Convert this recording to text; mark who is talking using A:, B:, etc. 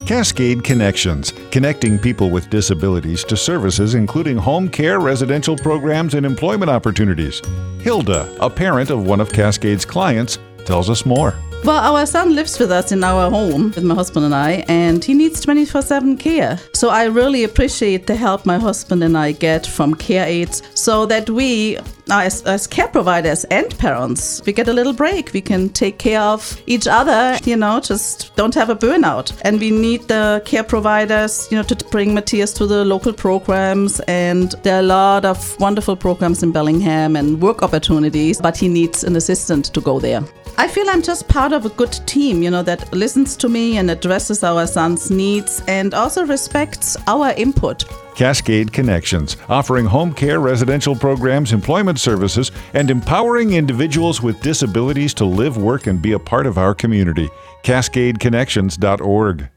A: Cascade Connections, connecting people with disabilities to services including home care, residential programs, and employment opportunities. Hilda, a parent of one of Cascade's clients, tells us more.
B: Well, our son lives with us in our home with my husband and I, and he needs 24/7 care. So I really appreciate the help my husband and I get from CareAids so that we, as care providers and parents, we get a little break. We can take care of each other, just don't have a burnout. And we need the care providers, to bring Matthias to the local programs. And there are a lot of wonderful programs in Bellingham and work opportunities, but he needs an assistant to go there. I feel I'm just part of a good team, that listens to me and addresses our son's needs and also respects our input.
A: Cascade Connections, offering home care, residential programs, employment services, and empowering individuals with disabilities to live, work, and be a part of our community. CascadeConnections.org.